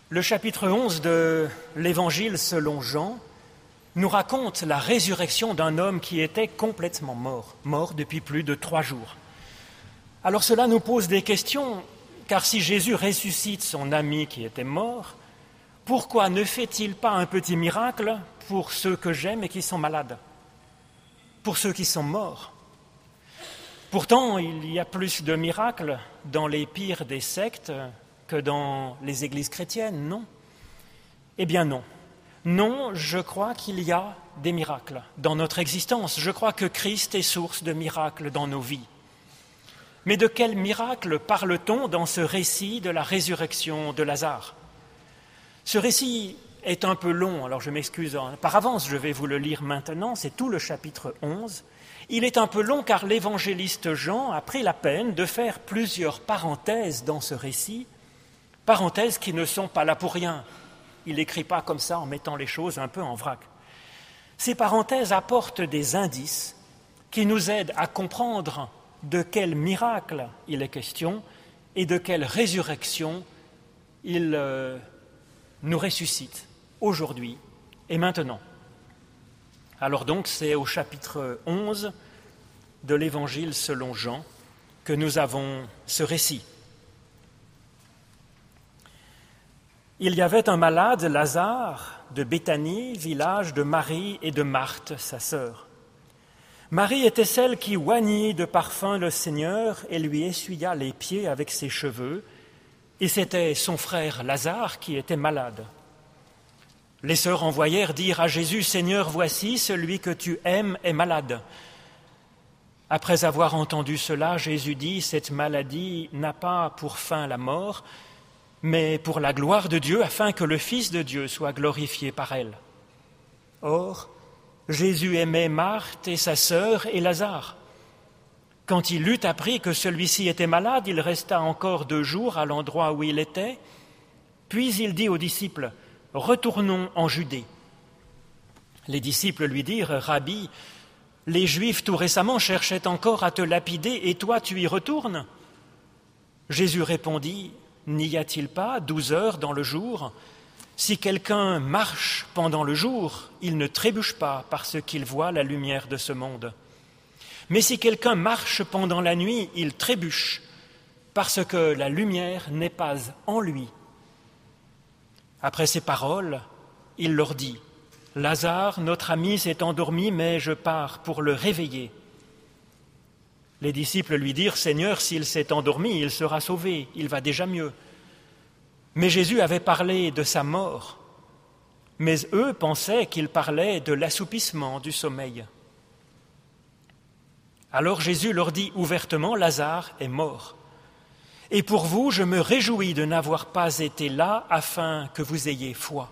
Le chapitre 11 de l'Évangile selon Jean nous raconte la résurrection d'un homme qui était complètement mort depuis plus de 3 jours. Alors cela nous pose des questions, car si Jésus ressuscite son ami qui était mort, pourquoi ne fait-il pas un petit miracle pour ceux que j'aime et qui sont malades, pour ceux qui sont morts? Pourtant, il y a plus de miracles dans les pires des sectes que dans les églises chrétiennes, non? Eh bien non. Non, je crois qu'il y a des miracles dans notre existence. Je crois que Christ est source de miracles dans nos vies. Mais de quel miracle parle-t-on dans ce récit de la résurrection de Lazare? Ce récit est un peu long, alors je m'excuse par avance, je vais vous le lire maintenant, c'est tout le chapitre 11. Il est un peu long car l'évangéliste Jean a pris la peine de faire plusieurs parenthèses dans ce récit, parenthèses qui ne sont pas là pour rien. Il n'écrit pas comme ça en mettant les choses un peu en vrac. Ces parenthèses apportent des indices qui nous aident à comprendre de quel miracle il est question et de quelle résurrection il nous ressuscite aujourd'hui et maintenant. Alors donc, c'est au chapitre 11 de l'Évangile selon Jean que nous avons ce récit. Il y avait un malade, Lazare, de Béthanie, village de Marie et de Marthe, sa sœur. Marie était celle qui oignit de parfum le Seigneur et lui essuya les pieds avec ses cheveux, et c'était son frère Lazare qui était malade. Les sœurs envoyèrent dire à Jésus, « Seigneur, voici, celui que tu aimes est malade. » Après avoir entendu cela, Jésus dit, « Cette maladie n'a pas pour fin la mort, mais pour la gloire de Dieu, afin que le Fils de Dieu soit glorifié par elle. » Or, Jésus aimait Marthe et sa sœur et Lazare. Quand il eut appris que celui-ci était malade, il resta encore 2 jours à l'endroit où il était, puis il dit aux disciples, « Retournons en Judée. » Les disciples lui dirent, « Rabbi, les Juifs tout récemment cherchaient encore à te lapider, et toi tu y retournes ?» Jésus répondit, « N'y a-t-il pas 12 heures dans le jour? Si quelqu'un marche pendant le jour, il ne trébuche pas parce qu'il voit la lumière de ce monde. Mais si quelqu'un marche pendant la nuit, il trébuche parce que la lumière n'est pas en lui. » Après ces paroles, il leur dit, « Lazare, notre ami, s'est endormi, mais je pars pour le réveiller. » Les disciples lui dirent, « Seigneur, s'il s'est endormi, il sera sauvé, il va déjà mieux. » Mais Jésus avait parlé de sa mort, mais eux pensaient qu'il parlait de l'assoupissement du sommeil. Alors Jésus leur dit ouvertement, « Lazare est mort. Et pour vous, je me réjouis de n'avoir pas été là afin que vous ayez foi.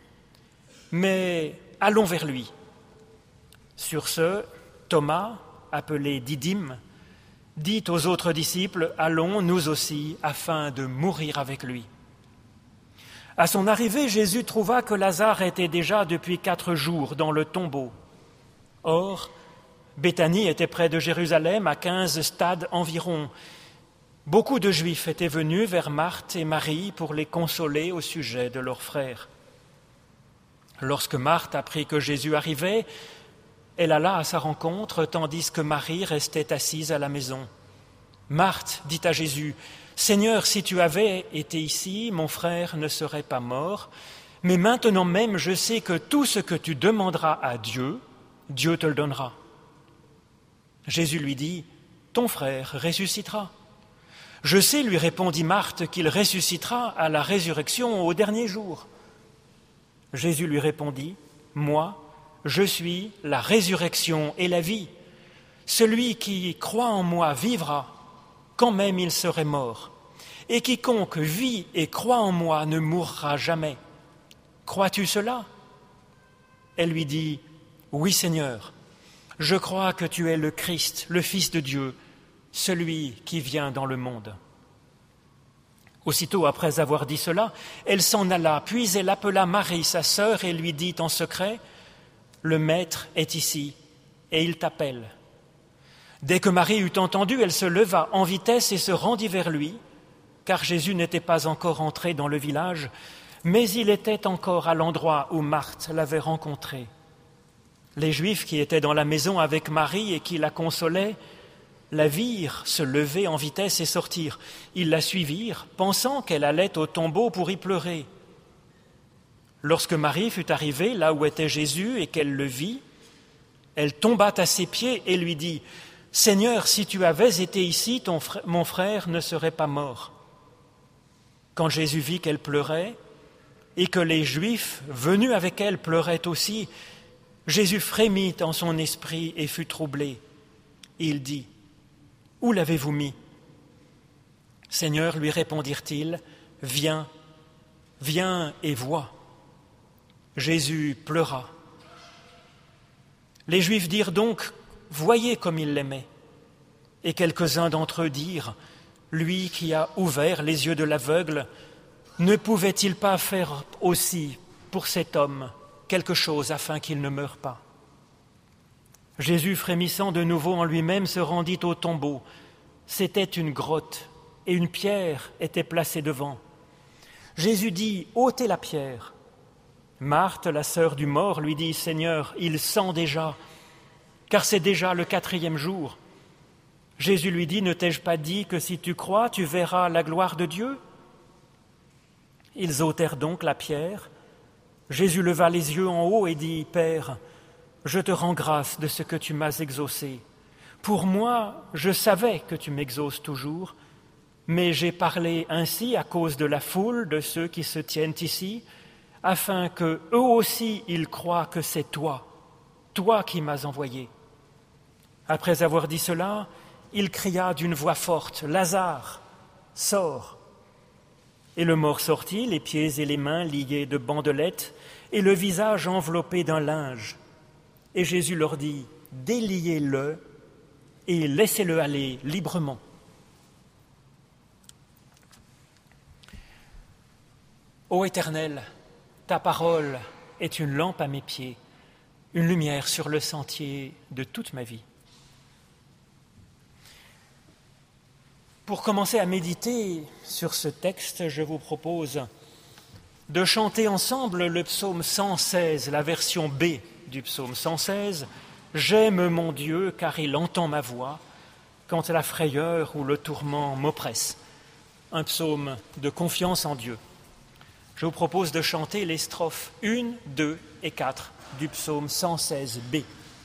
Mais allons vers lui. » Sur ce, Thomas, appelé Didyme, dit aux autres disciples, « Allons, nous aussi, afin de mourir avec lui. » À son arrivée, Jésus trouva que Lazare était déjà depuis 4 jours dans le tombeau. Or, Béthanie était près de Jérusalem, à 15 stades environ. Beaucoup de Juifs étaient venus vers Marthe et Marie pour les consoler au sujet de leur frère. Lorsque Marthe apprit que Jésus arrivait, elle alla à sa rencontre, tandis que Marie restait assise à la maison. Marthe dit à Jésus, « Seigneur, si tu avais été ici, mon frère ne serait pas mort, mais maintenant même je sais que tout ce que tu demanderas à Dieu, Dieu te le donnera. » Jésus lui dit, « Ton frère ressuscitera. » « Je sais, lui répondit Marthe, qu'il ressuscitera à la résurrection au dernier jour. » Jésus lui répondit, « Moi, je suis la résurrection et la vie. Celui qui croit en moi vivra, quand même il serait mort. Et quiconque vit et croit en moi ne mourra jamais. Crois-tu cela ?» Elle lui dit, « Oui, Seigneur, je crois que tu es le Christ, le Fils de Dieu, celui qui vient dans le monde. » Aussitôt après avoir dit cela, elle s'en alla, puis elle appela Marie, sa sœur, et lui dit en secret, « Le Maître est ici, et il t'appelle. » Dès que Marie eut entendu, elle se leva en vitesse et se rendit vers lui, car Jésus n'était pas encore entré dans le village. mais il était encore à l'endroit où Marthe l'avait rencontré. Les Juifs qui étaient dans la maison avec Marie et qui la consolaient la virent se lever en vitesse et sortir. Ils la suivirent, pensant qu'elle allait au tombeau pour y pleurer. Lorsque Marie fut arrivée là où était Jésus et qu'elle le vit, elle tomba à ses pieds et lui dit « Seigneur, si tu avais été ici, mon frère ne serait pas mort. » Quand Jésus vit qu'elle pleurait et que les Juifs venus avec elle pleuraient aussi, Jésus frémit en son esprit et fut troublé. Il dit « Où l'avez-vous mis » ? Seigneur, lui répondirent-ils, « Viens, viens et vois. » Jésus pleura. Les Juifs dirent donc « Voyez comme il l'aimait. » Et quelques-uns d'entre eux dirent « Lui qui a ouvert les yeux de l'aveugle, ne pouvait-il pas faire aussi pour cet homme quelque chose afin qu'il ne meure pas ?» Jésus, frémissant de nouveau en lui-même, se rendit au tombeau. C'était une grotte et une pierre était placée devant. Jésus dit « Ôtez la pierre. » Marthe, la sœur du mort, lui dit « Seigneur, il sent déjà, car c'est déjà le 4e jour. » Jésus lui dit « Ne t'ai-je pas dit que si tu crois, tu verras la gloire de Dieu ?» Ils ôtèrent donc la pierre. Jésus leva les yeux en haut et dit « Père, je te rends grâce de ce que tu m'as exaucé. Pour moi, je savais que tu m'exauces toujours, mais j'ai parlé ainsi à cause de la foule de ceux qui se tiennent ici, afin que eux aussi ils croient que c'est toi, toi qui m'as envoyé. » Après avoir dit cela, il cria d'une voix forte, « Lazare, sors !» Et le mort sortit, les pieds et les mains liés de bandelettes, et le visage enveloppé d'un linge. Et Jésus leur dit, « Déliez-le et laissez-le aller librement. » Ô Éternel, ta parole est une lampe à mes pieds, une lumière sur le sentier de toute ma vie. Pour commencer à méditer sur ce texte, je vous propose de chanter ensemble le psaume 116, la version B du psaume 116. « J'aime mon Dieu car il entend ma voix quand la frayeur ou le tourment m'oppresse. » Un psaume de confiance en Dieu. Je vous propose de chanter les strophes 1, 2 et 4 du psaume 116b.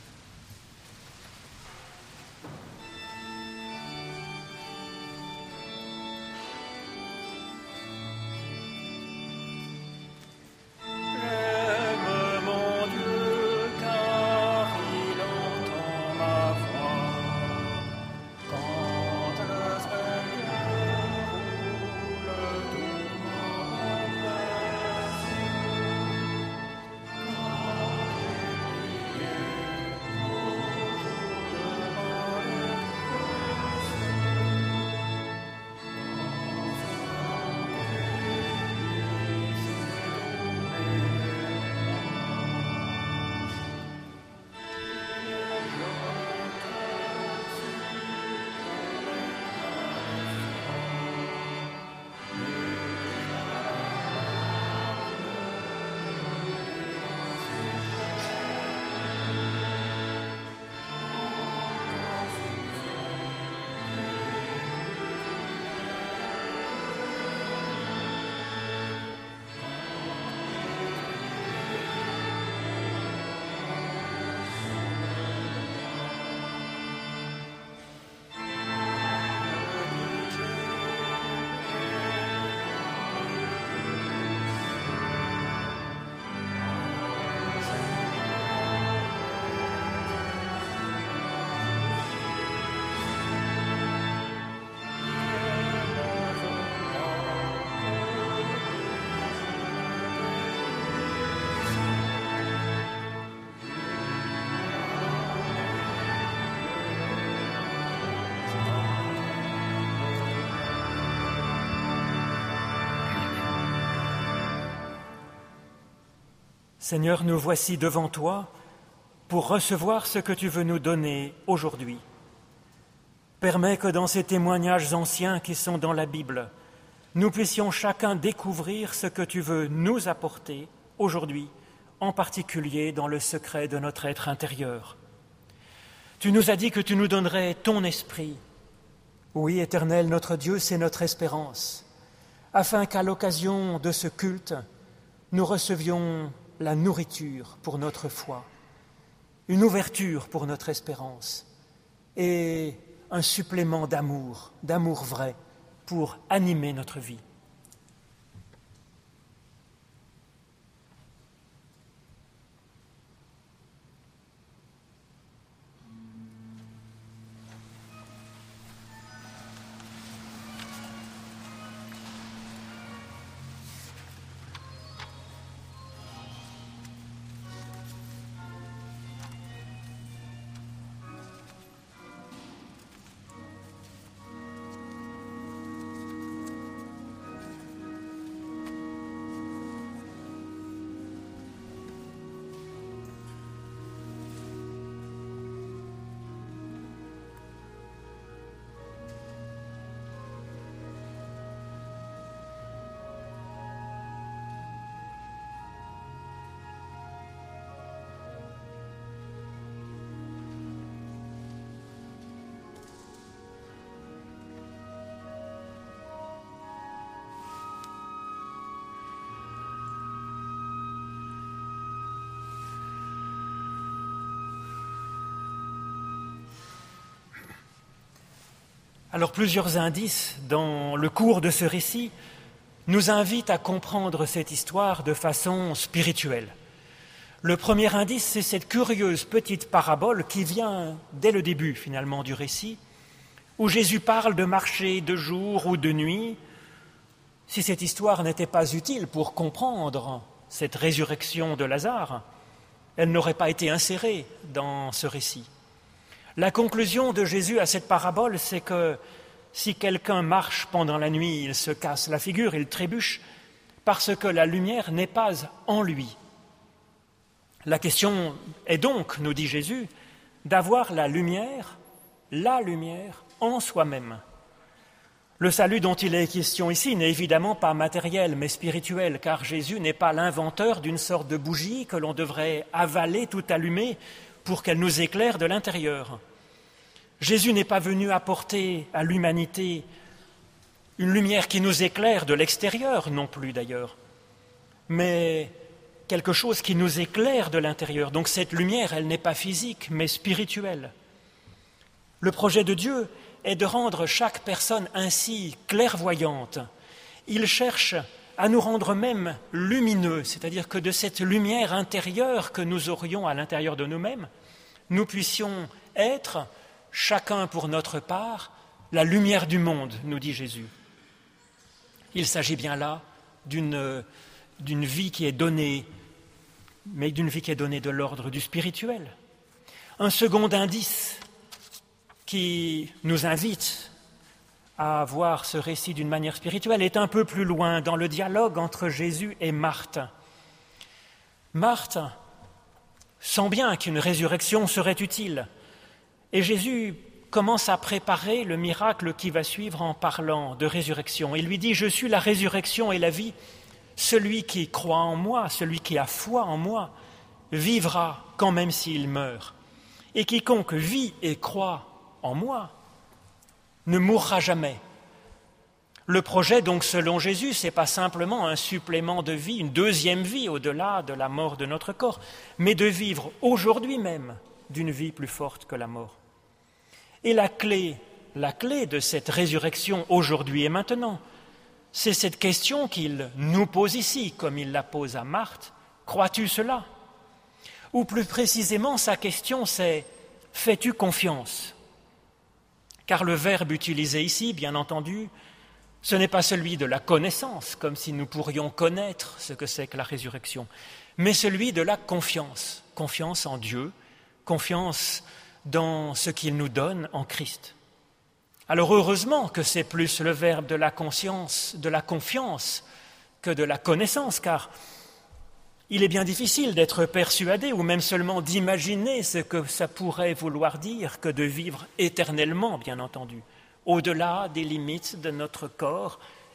Seigneur, nous voici devant toi pour recevoir ce que tu veux nous donner aujourd'hui. Permets que dans ces témoignages anciens qui sont dans la Bible, nous puissions chacun découvrir ce que tu veux nous apporter aujourd'hui, en particulier dans le secret de notre être intérieur. Tu nous as dit que tu nous donnerais ton esprit. Oui, Éternel, notre Dieu, c'est notre espérance, afin qu'à l'occasion de ce culte, nous recevions la nourriture pour notre foi, une ouverture pour notre espérance et un supplément d'amour vrai, pour animer notre vie. Alors plusieurs indices dans le cours de ce récit nous invitent à comprendre cette histoire de façon spirituelle. Le premier indice, c'est cette curieuse petite parabole qui vient dès le début finalement du récit, où Jésus parle de marcher de jour ou de nuit. Si cette histoire n'était pas utile pour comprendre cette résurrection de Lazare, elle n'aurait pas été insérée dans ce récit. La conclusion de Jésus à cette parabole, c'est que si quelqu'un marche pendant la nuit, il se casse la figure, il trébuche, parce que la lumière n'est pas en lui. La question est donc, nous dit Jésus, d'avoir la lumière en soi-même. Le salut dont il est question ici n'est évidemment pas matériel, mais spirituel, car Jésus n'est pas l'inventeur d'une sorte de bougie que l'on devrait avaler tout allumée pour qu'elle nous éclaire de l'intérieur. Jésus n'est pas venu apporter à l'humanité une lumière qui nous éclaire de l'extérieur non plus d'ailleurs, mais quelque chose qui nous éclaire de l'intérieur. Donc cette lumière, elle n'est pas physique, mais spirituelle. Le projet de Dieu est de rendre chaque personne ainsi clairvoyante. Il cherche à nous rendre même lumineux, c'est-à-dire que de cette lumière intérieure que nous aurions à l'intérieur de nous-mêmes, nous puissions être, chacun pour notre part, la lumière du monde, nous dit Jésus. Il s'agit bien là d'une vie qui est donnée, mais d'une vie qui est donnée de l'ordre du spirituel. Un second indice qui nous invite à voir ce récit d'une manière spirituelle est un peu plus loin dans le dialogue entre Jésus et Marthe. Marthe sent bien qu'une résurrection serait utile, et Jésus commence à préparer le miracle qui va suivre en parlant de résurrection. Il lui dit « Je suis la résurrection et la vie. Celui qui croit en moi, celui qui a foi en moi, vivra quand même s'il meurt. Et quiconque vit et croit en moi ne mourra jamais. » Le projet, donc, selon Jésus, ce n'est pas simplement un supplément de vie, une deuxième vie au-delà de la mort de notre corps, mais de vivre aujourd'hui même d'une vie plus forte que la mort. Et la clé de cette résurrection aujourd'hui et maintenant, c'est cette question qu'il nous pose ici, comme il la pose à Marthe. Crois-tu cela ? Ou plus précisément, sa question c'est « Fais-tu confiance ?» Car le verbe utilisé ici, bien entendu, ce n'est pas celui de la connaissance, comme si nous pourrions connaître ce que c'est que la résurrection, mais celui de la confiance. Confiance en Dieu, confiance dans ce qu'il nous donne en Christ. Alors heureusement que c'est plus le verbe de la conscience, de la confiance, que de la connaissance, car il est bien difficile d'être persuadé ou même seulement d'imaginer ce que ça pourrait vouloir dire que de vivre éternellement, bien entendu, au-delà des limites de notre corps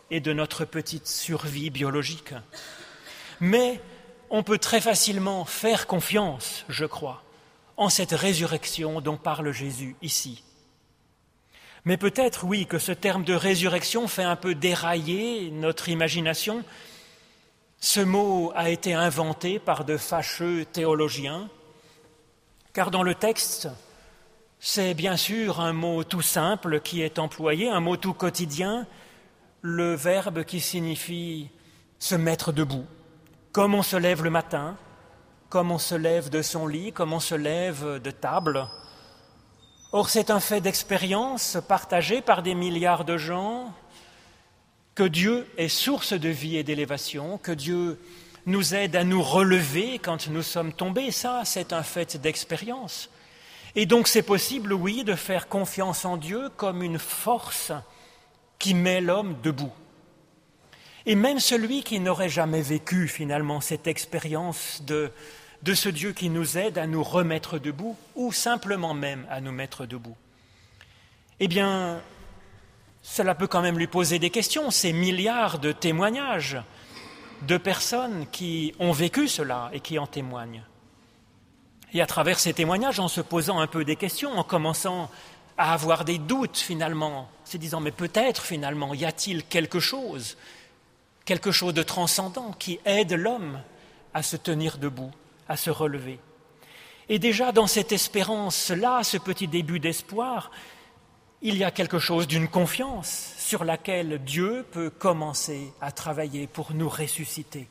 et de notre petite survie biologique. Mais on peut très facilement faire confiance, je crois, en cette résurrection dont parle Jésus ici. Mais peut-être, oui, que ce terme de résurrection fait un peu dérailler notre imagination. Ce mot a été inventé par de fâcheux théologiens, car dans le texte, c'est bien sûr un mot tout simple qui est employé, un mot tout quotidien, le verbe qui signifie se mettre debout, comme on se lève le matin, comme on se lève de son lit, comme on se lève de table. Or, c'est un fait d'expérience partagé par des milliards de gens, que Dieu est source de vie et d'élévation, que Dieu nous aide à nous relever quand nous sommes tombés. Ça, c'est un fait d'expérience. Et donc, c'est possible, oui, de faire confiance en Dieu comme une force qui met l'homme debout. Et même celui qui n'aurait jamais vécu, finalement, cette expérience de ce Dieu qui nous aide à nous remettre debout, ou simplement même à nous mettre debout, eh bien, cela peut quand même lui poser des questions, ces milliards de témoignages de personnes qui ont vécu cela et qui en témoignent. Et à travers ces témoignages, en se posant un peu des questions, en commençant à avoir des doutes finalement, se disant mais peut-être finalement y a-t-il quelque chose de transcendant qui aide l'homme à se tenir debout, à se relever. Et déjà dans cette espérance-là, ce petit début d'espoir, il y a quelque chose d'une confiance sur laquelle Dieu peut commencer à travailler pour nous ressusciter.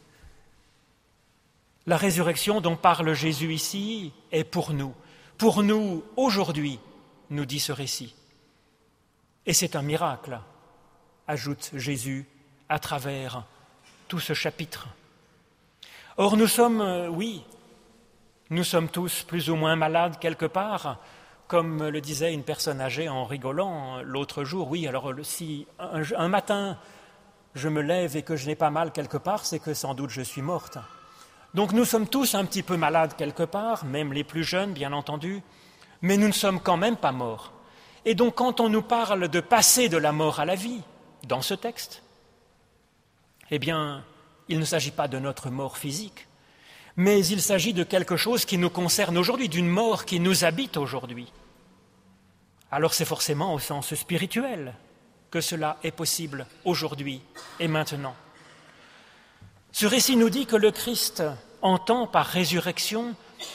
La résurrection dont parle Jésus ici est pour nous aujourd'hui, nous dit ce récit. Et c'est un miracle, ajoute Jésus à travers tout ce chapitre. Or nous sommes tous plus ou moins malades quelque part, comme le disait une personne âgée en rigolant l'autre jour. Oui, alors si un matin je me lève et que je n'ai pas mal quelque part, c'est que sans doute je suis morte. Donc nous sommes tous un petit peu malades quelque part, même les plus jeunes bien entendu, mais nous ne sommes quand même pas morts. Et donc quand on nous parle de passer de la mort à la vie, dans ce texte, eh bien, il ne s'agit pas de notre mort physique, mais il s'agit de quelque chose qui nous concerne aujourd'hui, d'une mort qui nous habite aujourd'hui. Alors c'est forcément au sens spirituel que cela est possible aujourd'hui et maintenant. Ce récit nous dit que le Christ entend par résurrection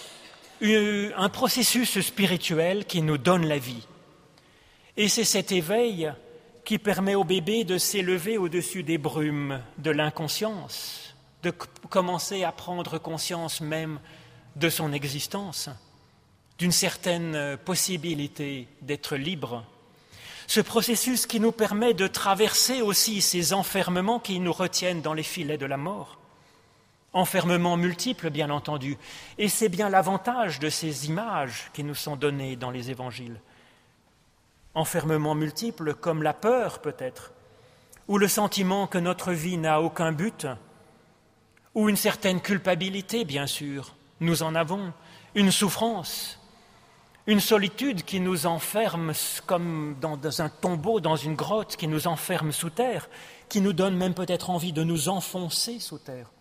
un processus spirituel qui nous donne la vie. Et c'est cet éveil qui permet au bébé de s'élever au-dessus des brumes de l'inconscience, de commencer à prendre conscience même de son existence, d'une certaine possibilité d'être libre. Ce processus qui nous permet de traverser aussi ces enfermements qui nous retiennent dans les filets de la mort. Enfermements multiples, bien entendu, et c'est bien l'avantage de ces images qui nous sont données dans les évangiles. Enfermements multiples comme la peur peut-être, ou le sentiment que notre vie n'a aucun but, ou une certaine culpabilité, bien sûr, nous en avons, une souffrance, une solitude qui nous enferme comme dans un tombeau, dans une grotte, qui nous enferme sous terre, qui nous donne même peut-être envie de nous enfoncer sous terre.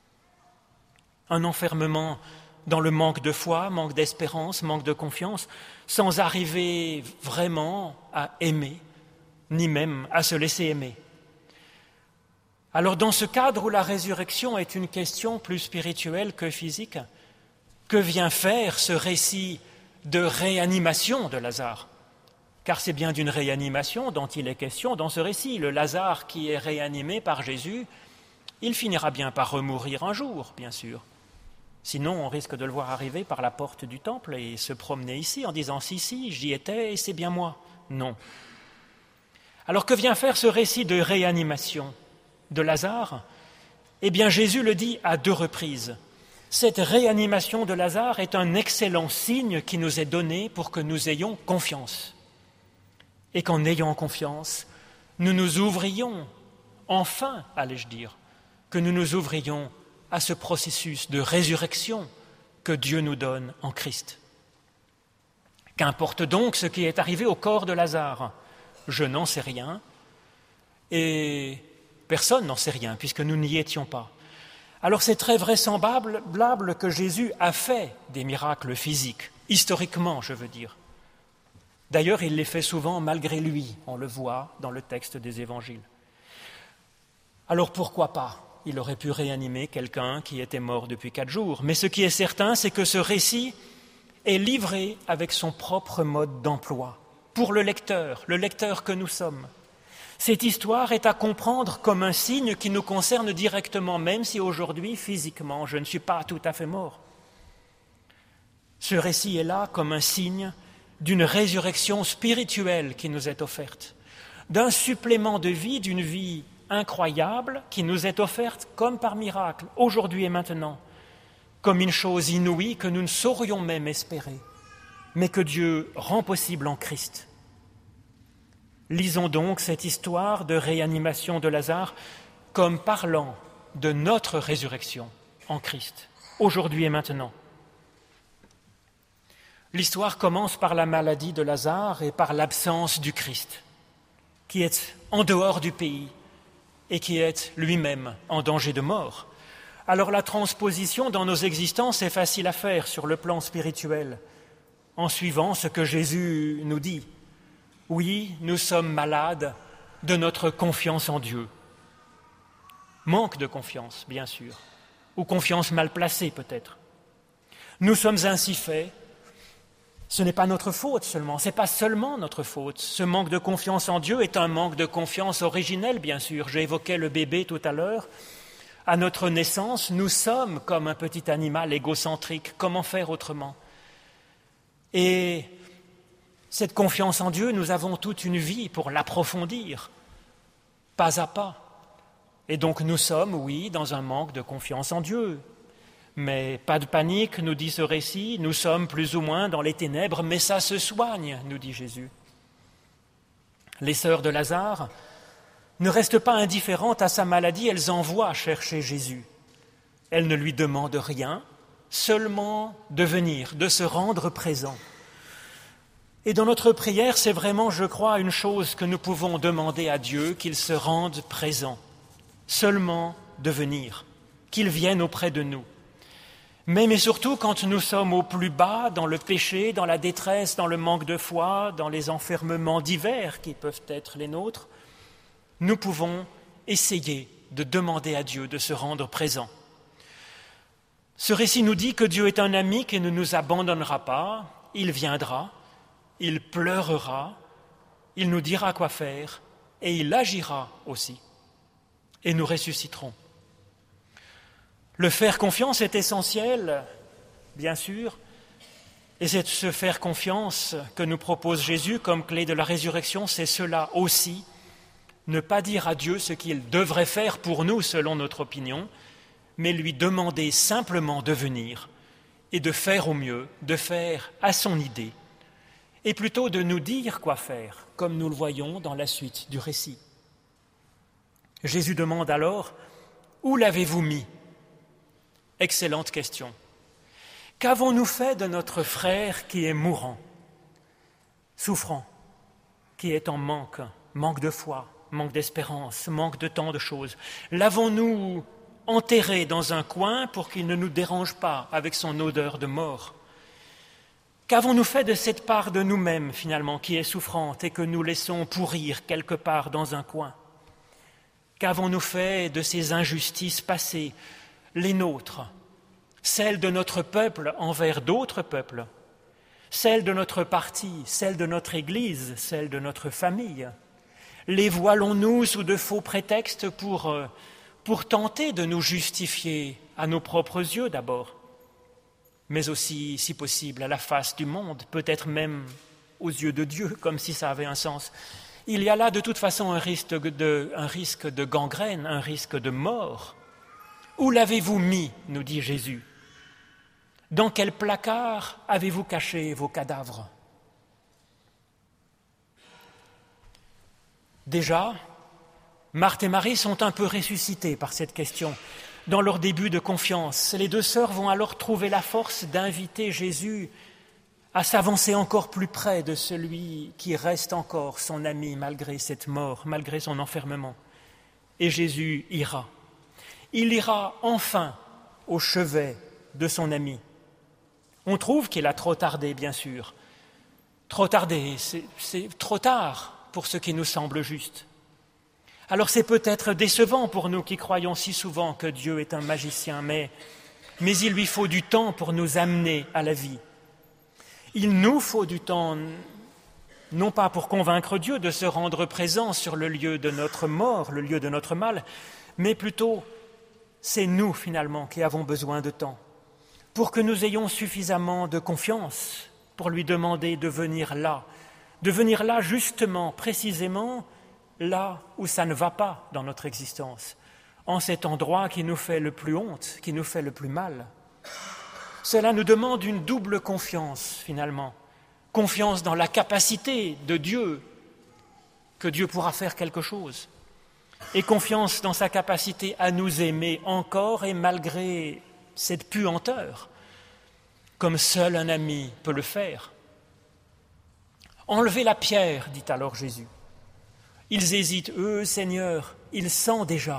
Un enfermement dans le manque de foi, manque d'espérance, manque de confiance, sans arriver vraiment à aimer, ni même à se laisser aimer. Alors dans ce cadre où la résurrection est une question plus spirituelle que physique, que vient faire ce récit de réanimation de Lazare ? Car c'est bien d'une réanimation dont il est question dans ce récit. Le Lazare qui est réanimé par Jésus, il finira bien par remourir un jour, bien sûr. Sinon, on risque de le voir arriver par la porte du temple et se promener ici en disant « Si, j'y étais et c'est bien moi ». Non. Alors que vient faire ce récit de réanimation de Lazare ? Eh bien, Jésus le dit à 2 reprises. Cette réanimation de Lazare est un excellent signe qui nous est donné pour que nous ayons confiance. Et qu'en ayant confiance, nous nous ouvrions, enfin, allais-je dire, que nous nous ouvrions à ce processus de résurrection que Dieu nous donne en Christ. Qu'importe donc ce qui est arrivé au corps de Lazare ? Je n'en sais rien. Et Personne n'en sait rien, puisque nous n'y étions pas. Alors c'est très vraisemblable que Jésus a fait des miracles physiques, historiquement, je veux dire. D'ailleurs, il les fait souvent malgré lui, on le voit dans le texte des évangiles. Alors pourquoi pas ? Il aurait pu réanimer quelqu'un qui était mort depuis 4 jours. Mais ce qui est certain, c'est que ce récit est livré avec son propre mode d'emploi pour le lecteur que nous sommes. Cette histoire est à comprendre comme un signe qui nous concerne directement, même si aujourd'hui, physiquement, je ne suis pas tout à fait mort. Ce récit est là comme un signe d'une résurrection spirituelle qui nous est offerte, d'un supplément de vie, d'une vie incroyable qui nous est offerte comme par miracle, aujourd'hui et maintenant, comme une chose inouïe que nous ne saurions même espérer, mais que Dieu rend possible en Christ. Lisons donc cette histoire de réanimation de Lazare comme parlant de notre résurrection en Christ, aujourd'hui et maintenant. L'histoire commence par la maladie de Lazare et par l'absence du Christ, qui est en dehors du pays et qui est lui-même en danger de mort. Alors la transposition dans nos existences est facile à faire sur le plan spirituel, en suivant ce que Jésus nous dit. Oui, nous sommes malades de notre confiance en Dieu. Manque de confiance, bien sûr, ou confiance mal placée peut-être. Nous sommes ainsi faits. Ce n'est pas notre faute seulement, ce n'est pas seulement notre faute. Ce manque de confiance en Dieu est un manque de confiance originel, bien sûr. J'ai évoqué le bébé tout à l'heure. À notre naissance, nous sommes comme un petit animal égocentrique. Comment faire autrement ? Et cette confiance en Dieu, nous avons toute une vie pour l'approfondir, pas à pas. Et donc nous sommes, oui, dans un manque de confiance en Dieu. Mais pas de panique, nous dit ce récit, nous sommes plus ou moins dans les ténèbres, mais ça se soigne, nous dit Jésus. Les sœurs de Lazare ne restent pas indifférentes à sa maladie, elles envoient chercher Jésus. Elles ne lui demandent rien, seulement de venir, de se rendre présent. Et dans notre prière, c'est vraiment, je crois, une chose que nous pouvons demander à Dieu, qu'il se rende présent, seulement de venir, qu'il vienne auprès de nous. Mais surtout quand nous sommes au plus bas, dans le péché, dans la détresse, dans le manque de foi, dans les enfermements divers qui peuvent être les nôtres, nous pouvons essayer de demander à Dieu de se rendre présent. Ce récit nous dit que Dieu est un ami qui ne nous abandonnera pas, il viendra, il pleurera, il nous dira quoi faire et il agira aussi. Et nous ressusciterons. Le faire confiance est essentiel, bien sûr, et c'est ce faire confiance que nous propose Jésus comme clé de la résurrection, c'est cela aussi, ne pas dire à Dieu ce qu'il devrait faire pour nous selon notre opinion, mais lui demander simplement de venir et de faire au mieux, de faire à son idée, et plutôt de nous dire quoi faire, comme nous le voyons dans la suite du récit. Jésus demande alors « Où l'avez-vous mis ?» Excellente question. Qu'avons-nous fait de notre frère qui est mourant, souffrant, qui est en manque de foi, manque d'espérance, manque de tant de choses? L'avons-nous enterré dans un coin pour qu'il ne nous dérange pas avec son odeur de mort? Qu'avons-nous fait de cette part de nous-mêmes, finalement, qui est souffrante et que nous laissons pourrir quelque part dans un coin? Qu'avons-nous fait de ces injustices passées, les nôtres, celles de notre peuple envers d'autres peuples, celles de notre parti, celles de notre Église, celles de notre famille? Les voilons-nous sous de faux prétextes pour tenter de nous justifier à nos propres yeux d'abord, mais aussi, si possible, à la face du monde, peut-être même aux yeux de Dieu, comme si ça avait un sens? Il y a là de toute façon un risque de gangrène, un risque de mort. Où l'avez-vous mis, nous dit Jésus? Dans quel placard avez-vous caché vos cadavres? Déjà, Marthe et Marie sont un peu ressuscitées par cette question. Dans leur début de confiance, les deux sœurs vont alors trouver la force d'inviter Jésus à s'avancer encore plus près de celui qui reste encore son ami malgré cette mort, malgré son enfermement. Et Jésus ira. Il ira enfin au chevet de son ami. On trouve qu'il a trop tardé, bien sûr. Trop tardé, c'est trop tard pour ce qui nous semble juste. Alors c'est peut-être décevant pour nous qui croyons si souvent que Dieu est un magicien, mais il lui faut du temps pour nous amener à la vie. Il nous faut du temps, non pas pour convaincre Dieu de se rendre présent sur le lieu de notre mort, le lieu de notre mal, mais plutôt c'est nous finalement qui avons besoin de temps, pour que nous ayons suffisamment de confiance pour lui demander de venir là justement, précisément, là où ça ne va pas dans notre existence, en cet endroit qui nous fait le plus honte, qui nous fait le plus mal. Cela nous demande une double confiance, finalement. Confiance dans la capacité de Dieu, que Dieu pourra faire quelque chose, et confiance dans sa capacité à nous aimer encore et malgré cette puanteur, comme seul un ami peut le faire. « Enlevez la pierre », dit alors Jésus. Ils hésitent, Seigneur, il sent déjà.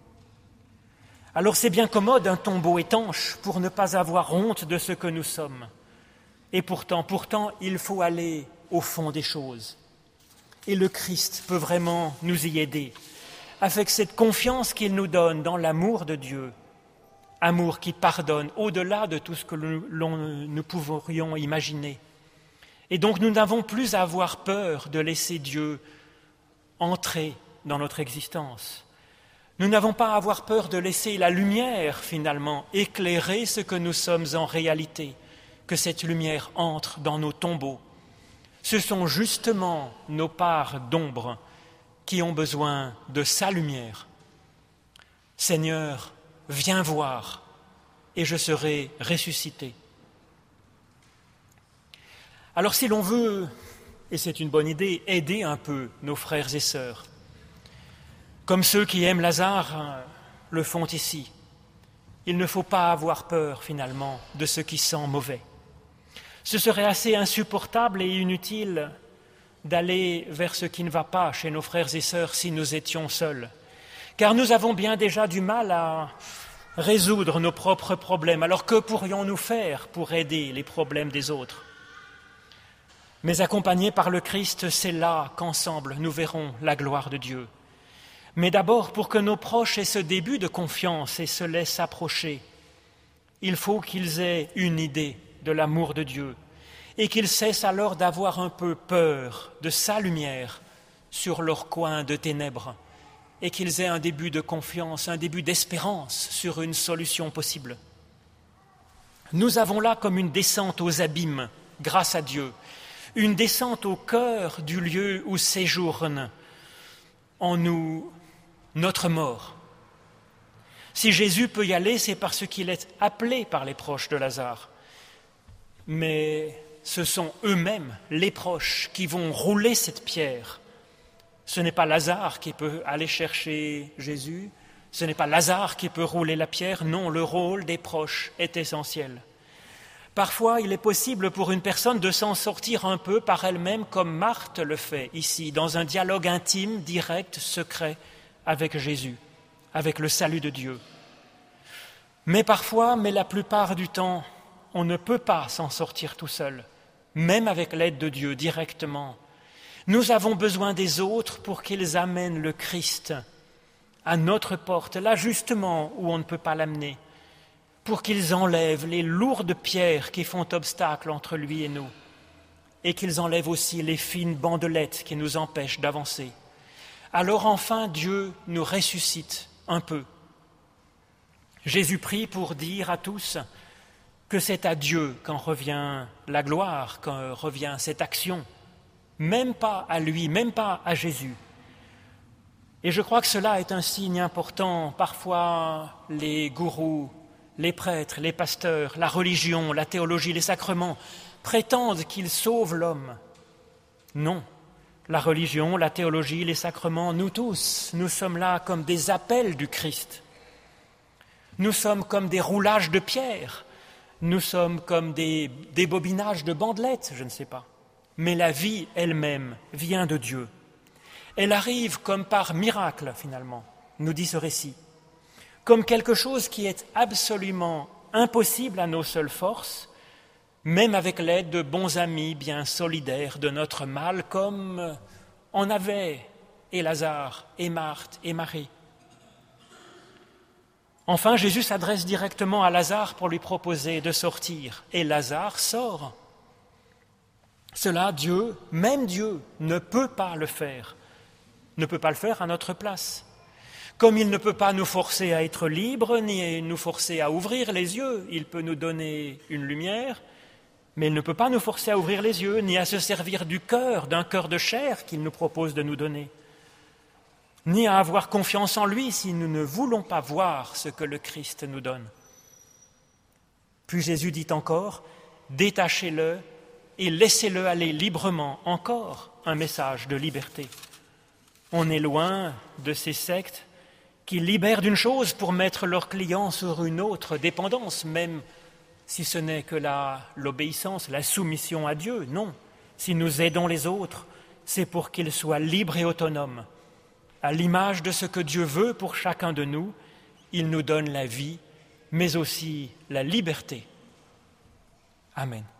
Alors c'est bien commode un tombeau étanche pour ne pas avoir honte de ce que nous sommes. Et pourtant, il faut aller au fond des choses. Et le Christ peut vraiment nous y aider, avec cette confiance qu'il nous donne dans l'amour de Dieu, amour qui pardonne au-delà de tout ce que nous pourrions imaginer. Et donc nous n'avons plus à avoir peur de laisser Dieu entrer dans notre existence. Nous n'avons pas à avoir peur de laisser la lumière, finalement, éclairer ce que nous sommes en réalité, que cette lumière entre dans nos tombeaux. Ce sont justement nos parts d'ombre qui ont besoin de sa lumière. Seigneur, viens voir, et je serai ressuscité. Alors si l'on veut, et c'est une bonne idée, aider un peu nos frères et sœurs, comme ceux qui aiment Lazare le font ici, il ne faut pas avoir peur finalement de ce qui sent mauvais. Ce serait assez insupportable et inutile d'aller vers ce qui ne va pas chez nos frères et sœurs si nous étions seuls, car nous avons bien déjà du mal à résoudre nos propres problèmes. Alors que pourrions-nous faire pour aider les problèmes des autres ? Mais accompagnés par le Christ, c'est là qu'ensemble nous verrons la gloire de Dieu. Mais d'abord, pour que nos proches aient ce début de confiance et se laissent approcher, il faut qu'ils aient une idée de l'amour de Dieu et qu'ils cessent alors d'avoir un peu peur de sa lumière sur leur coin de ténèbres et qu'ils aient un début de confiance, un début d'espérance sur une solution possible. Nous avons là comme une descente aux abîmes, grâce à Dieu, une descente au cœur du lieu où séjourne en nous notre mort. Si Jésus peut y aller, c'est parce qu'il est appelé par les proches de Lazare. Mais ce sont eux-mêmes, les proches, qui vont rouler cette pierre. Ce n'est pas Lazare qui peut aller chercher Jésus, ce n'est pas Lazare qui peut rouler la pierre, non, le rôle des proches est essentiel. Parfois, il est possible pour une personne de s'en sortir un peu par elle-même, comme Marthe le fait ici, dans un dialogue intime, direct, secret avec Jésus, avec le salut de Dieu. Mais parfois, mais la plupart du temps, on ne peut pas s'en sortir tout seul, même avec l'aide de Dieu directement. Nous avons besoin des autres pour qu'ils amènent le Christ à notre porte, là justement où on ne peut pas l'amener, pour qu'ils enlèvent les lourdes pierres qui font obstacle entre lui et nous, et qu'ils enlèvent aussi les fines bandelettes qui nous empêchent d'avancer. Alors enfin Dieu nous ressuscite un peu. Jésus prie pour dire à tous que c'est à Dieu qu'en revient la gloire, qu'en revient cette action, même pas à lui, même pas à Jésus. Et je crois que cela est un signe important. Parfois, les gourous, les prêtres, les pasteurs, la religion, la théologie, les sacrements prétendent qu'ils sauvent l'homme. Non, la religion, la théologie, les sacrements, nous tous, nous sommes là comme des appels du Christ. Nous sommes comme des roulages de pierre, nous sommes comme des bobinages de bandelettes, je ne sais pas. Mais la vie elle-même vient de Dieu. Elle arrive comme par miracle finalement. nous dit ce récit, comme quelque chose qui est absolument impossible à nos seules forces, même avec l'aide de bons amis bien solidaires de notre mal, comme en avaient et Lazare, et Marthe, et Marie. Enfin, Jésus s'adresse directement à Lazare pour lui proposer de sortir, et Lazare sort. Cela, Dieu, même Dieu, ne peut pas le faire à notre place. Comme il ne peut pas nous forcer à être libres, ni nous forcer à ouvrir les yeux, il peut nous donner une lumière, mais il ne peut pas nous forcer à ouvrir les yeux, ni à se servir d'un cœur de chair qu'il nous propose de nous donner, ni à avoir confiance en lui si nous ne voulons pas voir ce que le Christ nous donne. Puis Jésus dit encore, détachez-le et laissez-le aller librement, encore un message de liberté. On est loin de ces sectes qui libèrent d'une chose pour mettre leurs clients sur une autre dépendance, même si ce n'est que l'obéissance, la soumission à Dieu. Non, si nous aidons les autres, c'est pour qu'ils soient libres et autonomes. À l'image de ce que Dieu veut pour chacun de nous, il nous donne la vie, mais aussi la liberté. Amen.